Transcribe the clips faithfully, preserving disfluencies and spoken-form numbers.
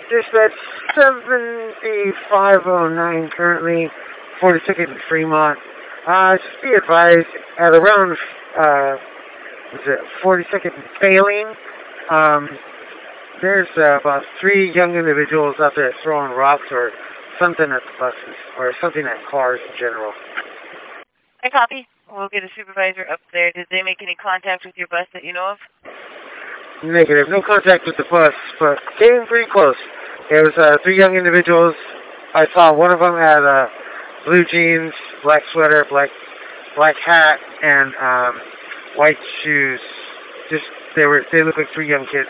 Dispatch seventy-five oh nine currently, forty-second and Fremont. Uh, just be advised, at around, uh, was it forty-second and Failing, um, there's uh, about three young individuals out there throwing rocks or something at the buses, or something at cars in general. I copy. We'll get a supervisor up there. Did they make any contact with your bus that you know of? Negative. No contact with the bus, but getting pretty close. It was uh, three young individuals. I saw one of them had uh, blue jeans, black sweater, black black hat, and um, white shoes. Just they were they looked like three young kids.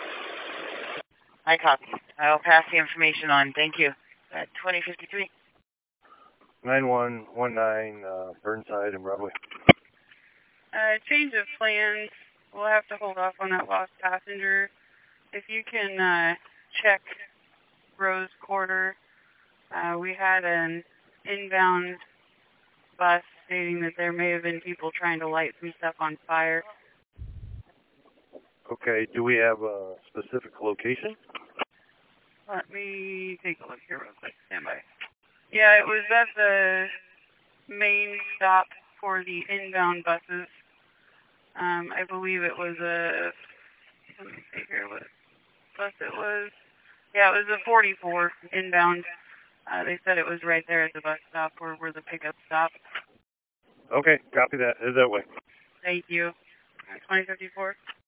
I copy. I'll pass the information on. Thank you. At twenty fifty-three. nine one one nine, uh, Burnside and Broadway. Uh, change of plans. We'll have to hold off on that lost passenger. If you can uh, check Rose Quarter, uh, we had an inbound bus stating that there may have been people trying to light some stuff on fire. Okay, do we have a specific location? Let me take a look here real quick. Stand by. Yeah, it was at the main stop for the inbound buses. Um, I believe it was a, let me see here what bus it was. Yeah, it was a forty-four inbound. Uh, they said it was right there at the bus stop where, where the pickup stopped. Okay, copy that. Is that way. Thank you. twenty fifty-four.